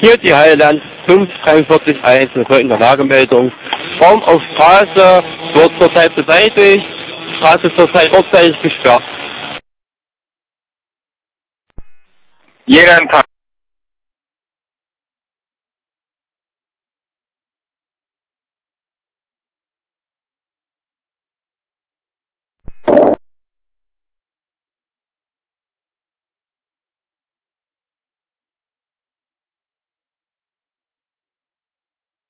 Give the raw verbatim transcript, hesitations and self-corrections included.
Hier die Heiland fünf drei vier eins, eine folgende Lagemeldung. Baum auf Straße wird zurzeit beseitigt, Straße ist zurzeit kurzzeitig gesperrt. Jeden Tag.